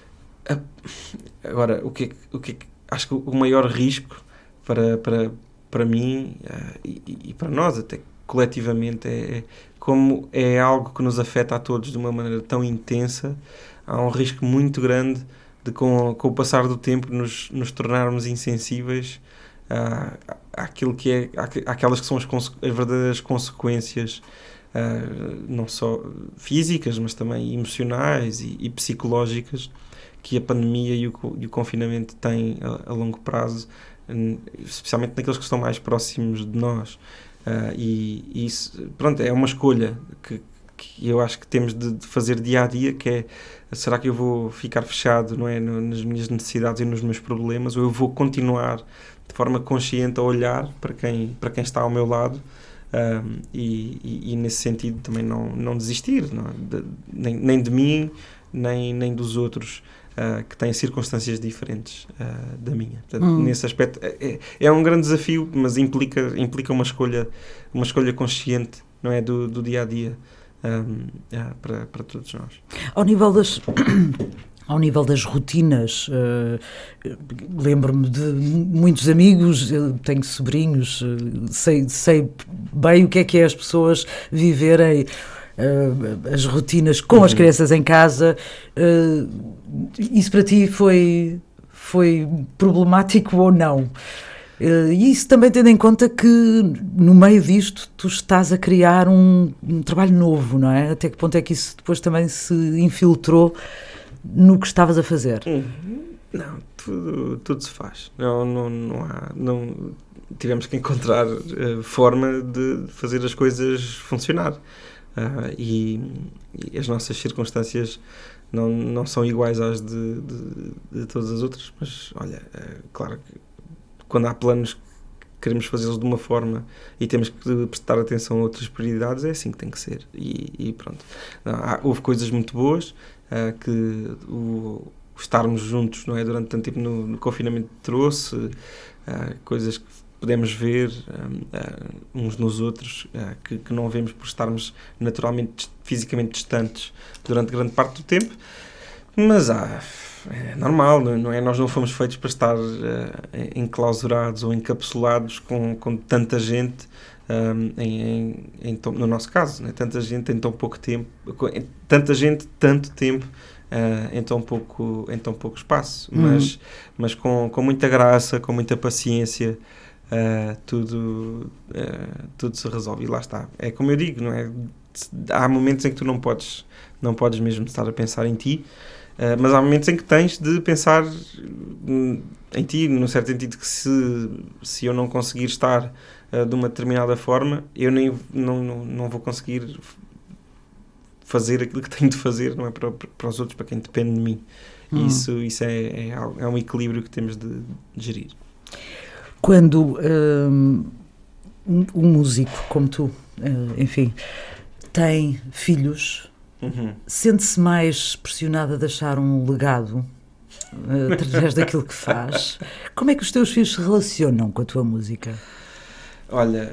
[SPEAKER 3] Agora, o que é, o que, é, acho que o maior risco para, para, para mim uh, e, e para nós até coletivamente é, é como é algo que nos afeta a todos de uma maneira tão intensa. Há um risco muito grande de com, com o passar do tempo nos, nos tornarmos insensíveis uh, àquilo que é, à, àquelas que são as, conse- as verdadeiras consequências uh, não só físicas mas também emocionais e, e psicológicas que a pandemia e o, e o confinamento têm a, a longo prazo, especialmente naqueles que estão mais próximos de nós. Uh, e, e isso, pronto, é uma escolha que, que eu acho que temos de, de fazer dia a dia, que é, será que eu vou ficar fechado, não é, no, nas minhas necessidades e nos meus problemas, ou eu vou continuar de forma consciente a olhar para quem, para quem está ao meu lado, um, e, e, e nesse sentido também não, não desistir, não, de, nem, nem de mim, nem, nem dos outros. Uh, que têm circunstâncias diferentes uh, da minha. Portanto, hum. nesse aspecto é, é um grande desafio, mas implica, implica uma escolha, uma escolha consciente, não é, do, do dia a dia, um, uh, para, para todos nós.
[SPEAKER 2] Ao nível das ao nível das rotinas, uh, lembro-me de muitos amigos, eu tenho sobrinhos, uh, sei, sei bem o que é que é as pessoas viverem Uh, as rotinas com uhum. as crianças em casa. Uh, isso para ti foi, foi problemático ou não? Uh, e isso também tendo em conta que no meio disto tu estás a criar um, um trabalho novo, não é? Até que ponto é que isso depois também se infiltrou no que estavas a fazer?
[SPEAKER 3] Uhum. Não, tudo, tudo se faz. Não, não, não há... Não, tivemos que encontrar uh, forma de fazer as coisas funcionar. Uh, e, e as nossas circunstâncias não, não são iguais às de, de, de todas as outras, mas olha, uh, claro que quando há planos que queremos fazê-los de uma forma e temos que prestar atenção a outras prioridades, é assim que tem que ser. E, e pronto, não, há, houve coisas muito boas, uh, que o, o estarmos juntos, não é, durante tanto tempo no, no confinamento trouxe, uh, coisas que podemos ver um, uh, uns nos outros, uh, que, que não vemos por estarmos naturalmente, fisicamente distantes durante grande parte do tempo, mas ah, é normal, não é? Nós não fomos feitos para estar uh, enclausurados ou encapsulados com, com tanta gente, um, em, em, em, no nosso caso, não é? Tanta gente em tão pouco tempo, tanta gente, tanto tempo, Uh, em, tão pouco, em tão pouco espaço, uhum. mas, mas com, com muita graça, com muita paciência, uh, tudo, uh, tudo se resolve. E lá está. É como eu digo, não é? Há momentos em que tu não podes, não podes mesmo estar a pensar em ti, uh, mas há momentos em que tens de pensar em ti, no certo sentido que se, se eu não conseguir estar uh, de uma determinada forma, eu nem, não, não, não vou conseguir fazer aquilo que tenho de fazer, não é, para, para os outros, para quem depende de mim. Hum. Isso, isso é, é, é um equilíbrio que temos de, de gerir.
[SPEAKER 2] Quando um, um músico como tu, enfim, tem filhos, uhum. sente-se mais pressionado a deixar um legado uh, através daquilo que faz. Como é que os teus filhos se relacionam com a tua música?
[SPEAKER 3] Olha,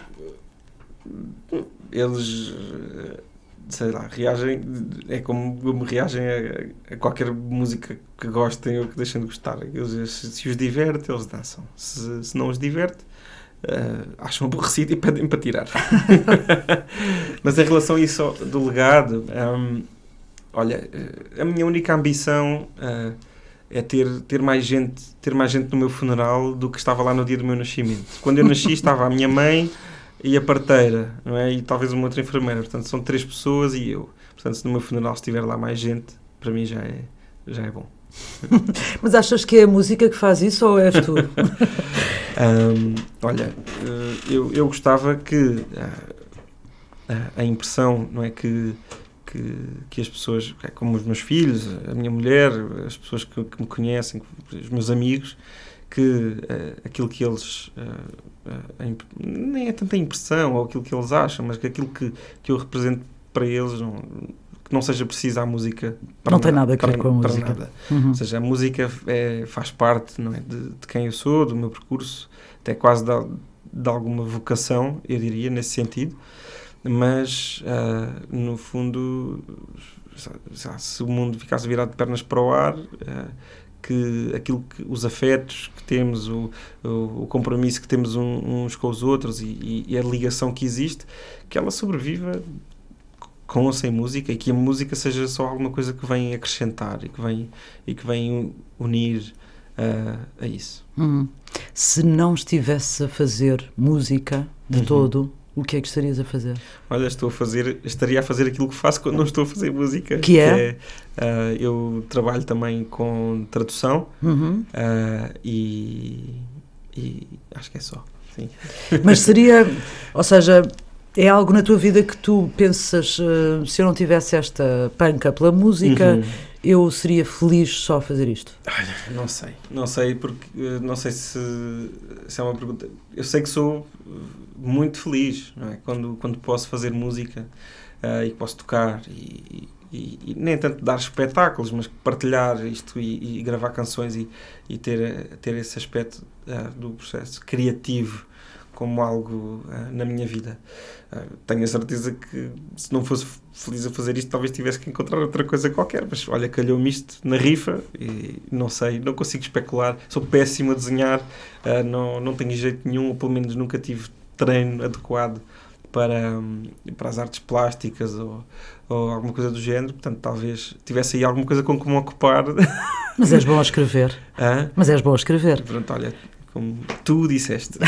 [SPEAKER 3] eles... sei lá, reagem, é como, como reagem a, a qualquer música que gostem ou que deixem de gostar. Eles, se, se os diverte, eles dançam. Se, se não os diverte, uh, acham aborrecido e pedem para tirar. Mas em relação a isso do legado, um, olha, a minha única ambição uh, é ter, ter, mais gente, ter mais gente no meu funeral do que estava lá no dia do meu nascimento. Quando eu nasci estava a minha mãe e a parteira, não é? E talvez uma outra enfermeira. Portanto, são três pessoas e eu. Portanto, se no meu funeral estiver lá mais gente, para mim já é, já é bom.
[SPEAKER 2] Mas achas que é a música que faz isso ou és tu?
[SPEAKER 3] um, olha, eu, eu gostava que a, a impressão, não é, que, que, que as pessoas, como os meus filhos, a minha mulher, as pessoas que, que me conhecem, os meus amigos, que uh, aquilo que eles uh, uh, imp- nem é tanta impressão ou aquilo que eles acham, mas que aquilo que, que eu represento para eles não, que não seja preciso a música para
[SPEAKER 2] não tem nada a ver
[SPEAKER 3] para,
[SPEAKER 2] com a
[SPEAKER 3] para
[SPEAKER 2] música.
[SPEAKER 3] Nada.
[SPEAKER 2] Uhum.
[SPEAKER 3] Ou seja, a música é, faz parte, não é, de, de quem eu sou, do meu percurso, até quase de, de alguma vocação, eu diria, nesse sentido, mas uh, no fundo, se o mundo ficasse virado de pernas para o ar, uh, que aquilo que os afetos que temos, o, o, o compromisso que temos um, uns com os outros e, e, e a ligação que existe, que ela sobreviva com ou sem música, e que a música seja só alguma coisa que vem acrescentar e que vem, e que vem unir uh, a isso.
[SPEAKER 2] Uhum. Se não estivesse a fazer música de uhum. todo, o que é que estarias a fazer?
[SPEAKER 3] Olha, estou a fazer, estaria a fazer aquilo que faço quando não estou a fazer música.
[SPEAKER 2] Que é?
[SPEAKER 3] Que é uh, eu trabalho também com tradução
[SPEAKER 2] uhum.
[SPEAKER 3] uh, e, e acho que é só. Sim.
[SPEAKER 2] Mas seria, ou seja, é algo na tua vida que tu pensas, uh, se eu não tivesse esta panca pela música, uhum. eu seria feliz só a fazer isto?
[SPEAKER 3] Olha, não sei. Não sei, porque uh, não sei se, se é uma pergunta. Eu sei que sou muito feliz, não é? Quando, quando posso fazer música uh, e posso tocar e, e, e nem tanto dar espetáculos, mas partilhar isto e, e gravar canções e, e ter, ter esse aspecto uh, do processo criativo como algo uh, na minha vida. Uh, tenho a certeza que se não fosse feliz a fazer isto, talvez tivesse que encontrar outra coisa qualquer, mas olha, calhou-me isto na rifa e não sei, não consigo especular, sou péssimo a desenhar, uh, não, não tenho jeito nenhum, ou pelo menos nunca tive treino adequado para, um, para as artes plásticas ou, ou alguma coisa do género, portanto talvez tivesse aí alguma coisa com que me ocupar.
[SPEAKER 2] Mas és bom a escrever.
[SPEAKER 3] Hã?
[SPEAKER 2] Mas és bom a escrever.
[SPEAKER 3] Pronto, olha, como tu disseste.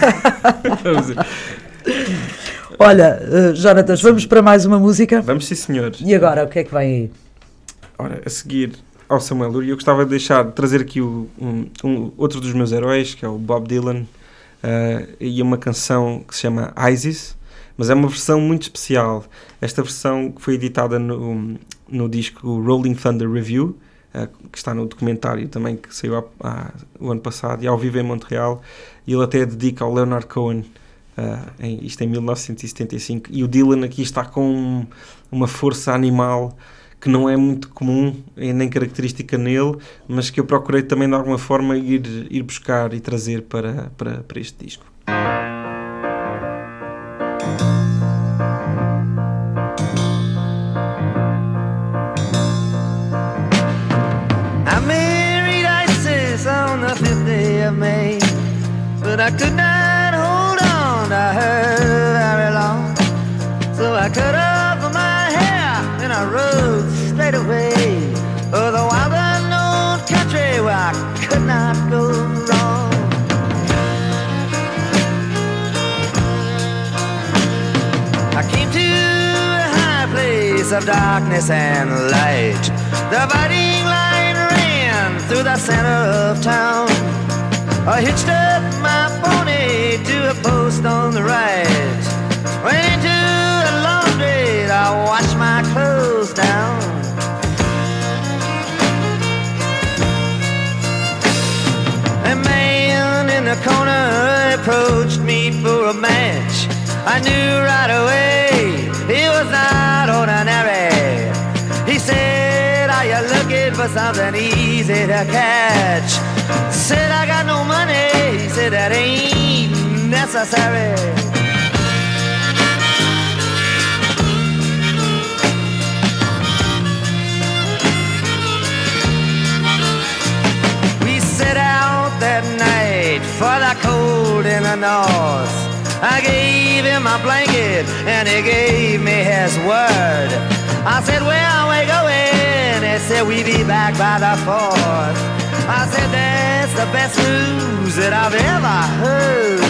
[SPEAKER 2] Olha, uh, Jonatas, vamos para mais uma música?
[SPEAKER 3] Vamos, sim, senhor.
[SPEAKER 2] E agora, o que é que vem aí?
[SPEAKER 3] Ora, a seguir ao Samuel Lurie, eu gostava de deixar, de trazer aqui o, um, um, outro dos meus heróis, que é o Bob Dylan, uh, e uma canção que se chama Isis, mas é uma versão muito especial. Esta versão foi editada no, no disco Rolling Thunder Review, uh, que está no documentário também, que saiu há, há, o ano passado, e ao vivo em Montreal, e ele até dedica ao Leonard Cohen, uh, em, isto em mil novecentos e setenta e cinco, e o Dylan aqui está com uma força animal que não é muito comum, nem característica nele, mas que eu procurei também de alguma forma ir, ir buscar e trazer para, para, para este disco.
[SPEAKER 4] I married Isis on the fifth day of May, but I could not hold on to her very long, so I cut off my hair and I rode straight away for the wild unknown country where I could not go wrong. I came to a high place of darkness and light. The fighting line ran through the center of town. I hitched up my pony to a post on the right. Went into a laundry to wash my clothes down. A man in the corner approached me for a match. I knew right away he was not ordinary. He said, "Are you looking for something easy to catch?" Said, "I got no money." He said, "That ain't necessary." We set out that night for the cold in the north. I gave him my blanket and he gave me his word. I said, "Where are we going?" He said, "We be back by the fourth." I said, "That's the best news that I've ever heard."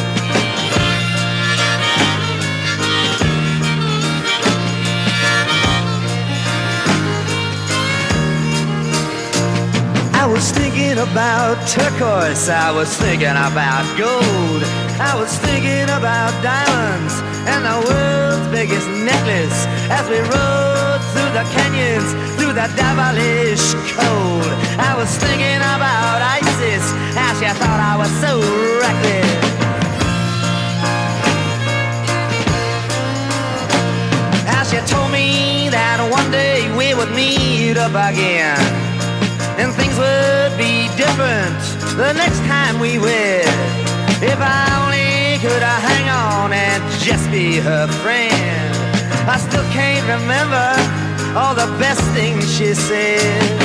[SPEAKER 4] I was thinking about turquoise, I was thinking about gold, I was thinking about diamonds and the world's biggest necklace. As we rode through the canyons, through the devilish cold. I was thinking about Isis, how she thought I was so reckless. How she told me that one day we would meet up again, and things would be different the next time we wed. If I only could I hang on and just be her friend. I still can't remember all the best things she said.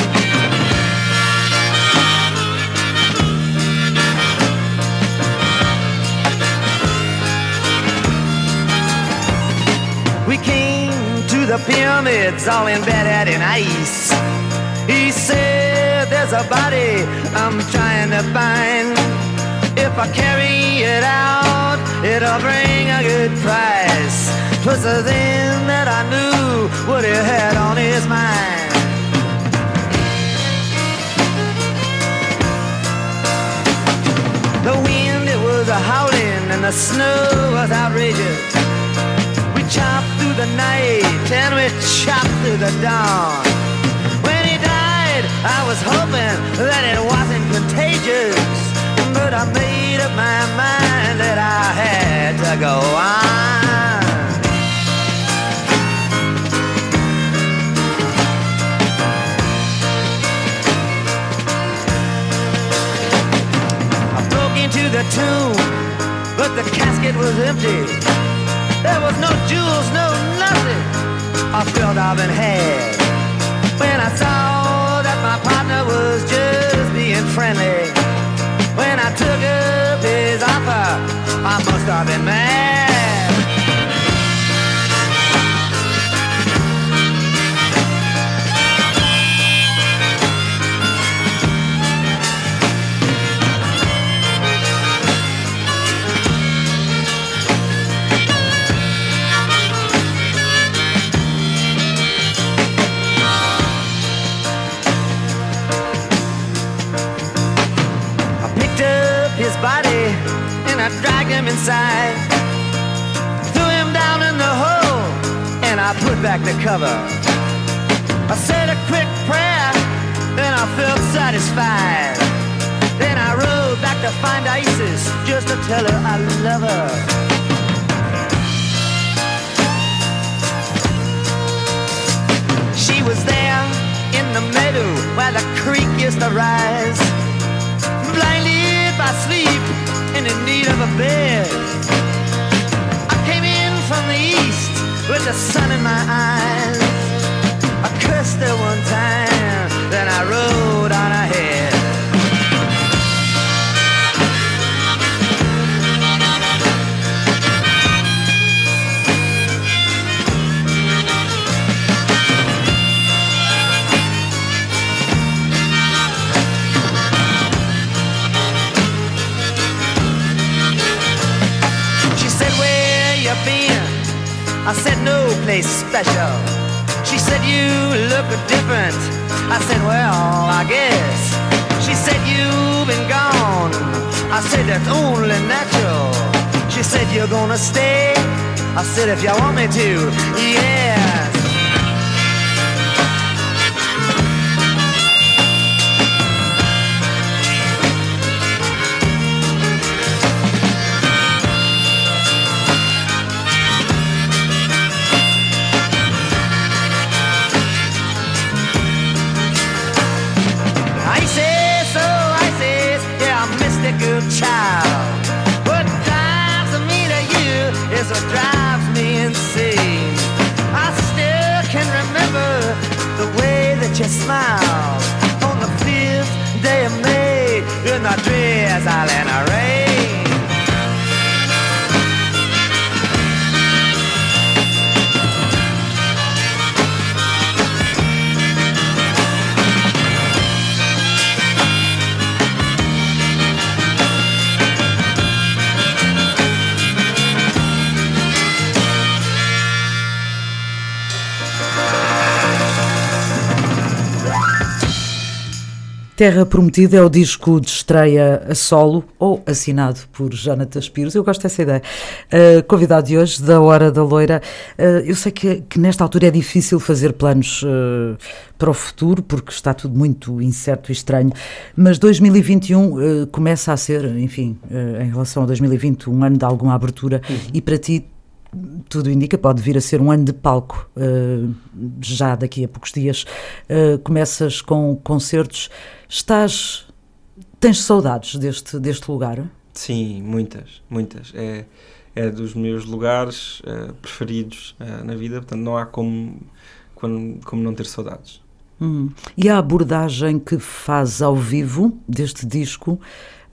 [SPEAKER 4] We came to the pyramids all embedded in ice. He said there's a body I'm trying to find. If I carry it out, it'll bring a good price. 'Twas then that I knew what he had on his mind. The wind, it was a howling, and the snow was outrageous. We chopped through the night, and we chopped through the dawn. When he died, I was hoping that it wasn't contagious, but I made up my mind that I had to go on. I broke into the tomb, but the casket was empty. There was no jewels, no nothing I felt I've been had. When I saw that my partner was just being friendly, when I took up his offer, I must have been mad. His body, and I dragged him inside, threw him down in the hole, and I put back the cover. I said a quick prayer, and I felt satisfied. Then I rode back to find Isis, just to tell her I love her. She was there in the meadow where the creek used to rise, blindly by sleep and in need of a bed. I came in from the east with the sun in my eyes. I cursed her one time, then I rode on ahead. I said no place special. She said you look different. I said well, I guess. She said you've been gone. I said that's only natural. She said you're gonna stay. I said if you want me to, yes. Child, what drives me to you is what drives me insane.
[SPEAKER 2] Terra Prometida é o disco de estreia a solo ou assinado por Jonatas Pires. Eu gosto dessa ideia. Uh, convidado de hoje, da Hora da Loira. Uh, eu sei que, que nesta altura é difícil fazer planos uh, para o futuro, porque está tudo muito incerto e estranho, mas dois mil e vinte e um uh, começa a ser, enfim, uh, em relação a dois mil e vinte, um ano de alguma abertura, uhum. E para ti tudo indica, pode vir a ser um ano de palco, uh, já daqui a poucos dias. Uh, começas com concertos. Estás, tens saudades deste, deste lugar?
[SPEAKER 3] Sim, muitas, muitas. É, é dos meus lugares uh, preferidos uh, na vida, portanto não há como, como, como não ter saudades.
[SPEAKER 2] Hum. E a abordagem que faz ao vivo deste disco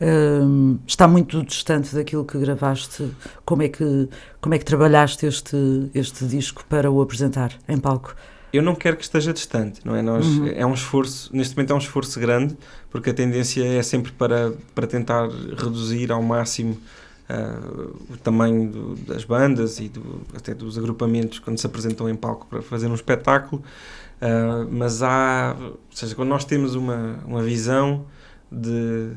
[SPEAKER 2] uh, está muito distante daquilo que gravaste. Como é que, como é que trabalhaste este, este disco para o apresentar em palco?
[SPEAKER 3] Eu não quero que esteja distante, não é? Nós, uhum. É um esforço, neste momento é um esforço grande, porque a tendência é sempre para, para tentar reduzir ao máximo uh, o tamanho do, das bandas e do, até dos agrupamentos quando se apresentam em palco para fazer um espetáculo, uh, mas há, ou seja, quando nós temos uma, uma visão de,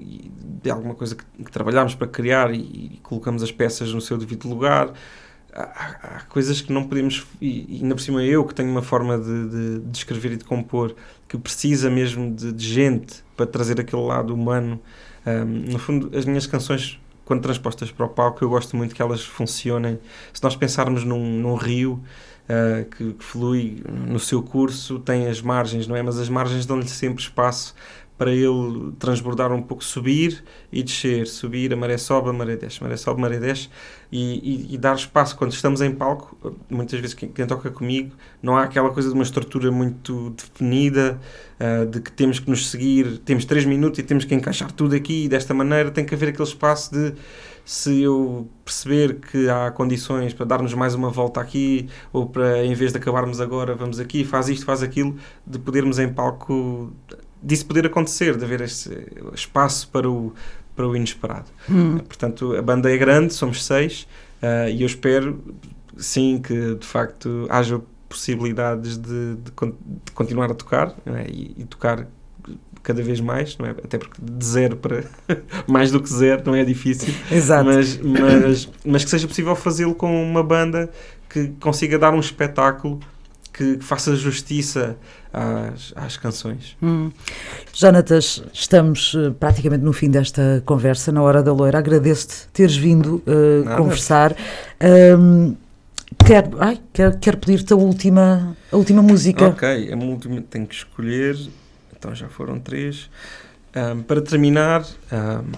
[SPEAKER 3] de alguma coisa que, que trabalhamos para criar e, e colocamos as peças no seu devido lugar, Há, há coisas que não podemos, e, e ainda por cima eu que tenho uma forma de, de, de escrever e de compor que precisa mesmo de, de gente para trazer aquele lado humano. Um, no fundo, as minhas canções, quando transpostas para o palco, eu gosto muito que elas funcionem. Se nós pensarmos num, num rio uh, que, que flui no seu curso, tem as margens, não é? Mas as margens dão-lhe sempre espaço para ele transbordar um pouco, subir e descer, subir, a maré sobe, a maré desce, a maré sobe, a maré desce, e, e, e dar espaço. Quando estamos em palco, muitas vezes quem, quem toca comigo, não há aquela coisa de uma estrutura muito definida, uh, de que temos que nos seguir, temos três minutos e temos que encaixar tudo aqui, e desta maneira tem que haver aquele espaço de, se eu perceber que há condições para darmos mais uma volta aqui, ou para, em vez de acabarmos agora, vamos aqui, faz isto, faz aquilo, de podermos em palco disso poder acontecer, de haver esse espaço para o, para o inesperado. Hum. Portanto, a banda é grande, somos seis, uh, e eu espero, sim, que de facto haja possibilidades de, de, de continuar a tocar, não é? e, e tocar cada vez mais, não é? Até porque de zero para mais do que zero não é difícil.
[SPEAKER 2] Exato.
[SPEAKER 3] Mas, mas, mas que seja possível fazê-lo com uma banda que consiga dar um espetáculo que faça justiça às, às canções.
[SPEAKER 2] Hum. Jonatas, estamos uh, praticamente no fim desta conversa, na Hora da Loira. Agradeço-te teres vindo uh, conversar. Um, quero, ai, quero, quero pedir-te a última, a última música.
[SPEAKER 3] Ok, a última tenho que escolher, então já foram três. Um, para terminar, um,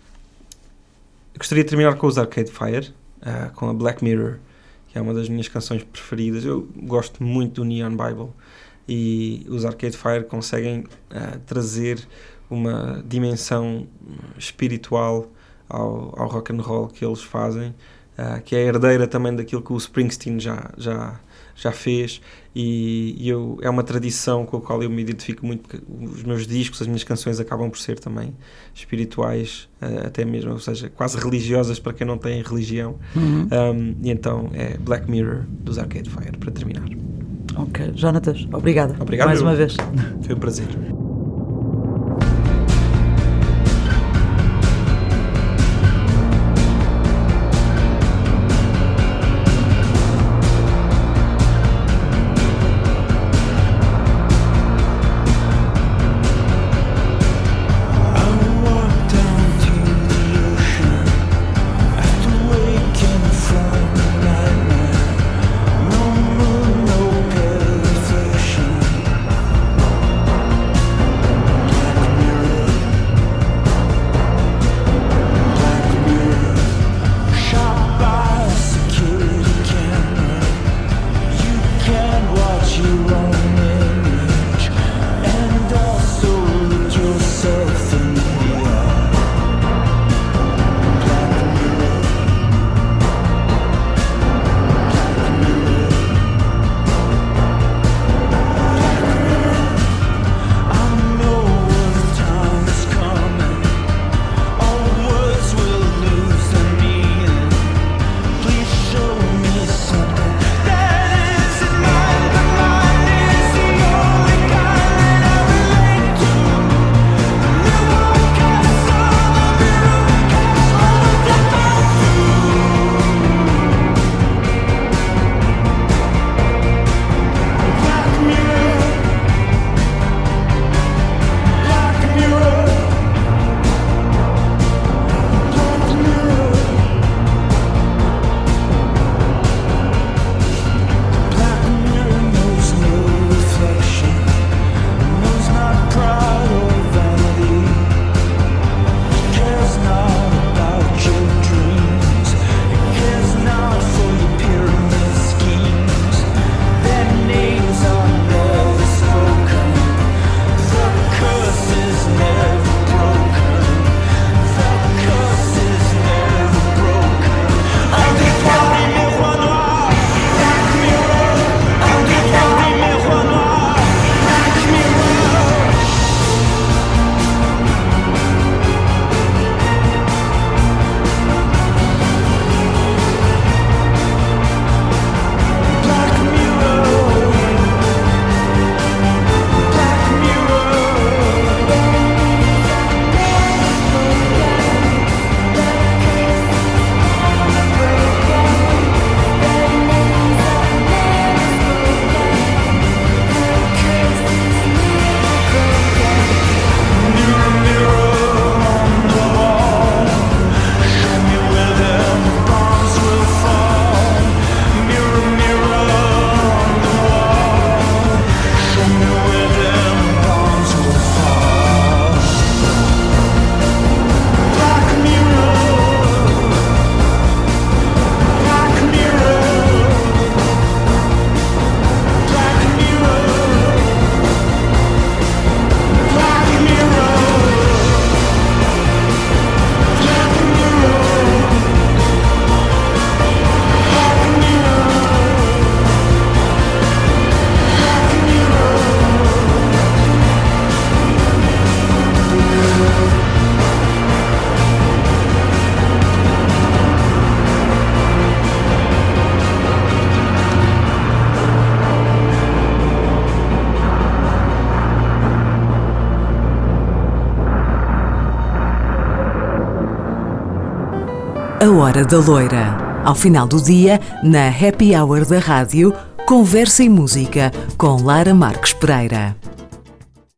[SPEAKER 3] gostaria de terminar com os Arcade Fire, uh, com a Black Mirror, que é uma das minhas canções preferidas. Eu gosto muito do Neon Bible e os Arcade Fire conseguem uh, trazer uma dimensão espiritual ao, ao rock and roll que eles fazem, uh, que é herdeira também daquilo que o Springsteen já, já, já fez, e, e eu, é uma tradição com a qual eu me identifico muito, porque os meus discos, as minhas canções acabam por ser também espirituais, uh, até mesmo, ou seja, quase religiosas para quem não tem religião. Uhum. Um, e então é Black Mirror dos Arcade Fire, para terminar.
[SPEAKER 2] Ok, Jonatas, obrigada.
[SPEAKER 3] Obrigado
[SPEAKER 2] mais
[SPEAKER 3] eu.
[SPEAKER 2] uma vez.
[SPEAKER 3] Foi um prazer.
[SPEAKER 4] I
[SPEAKER 1] Hora da Loira. Ao final do dia, na Happy Hour da rádio, conversa e música com Lara Marques Pereira.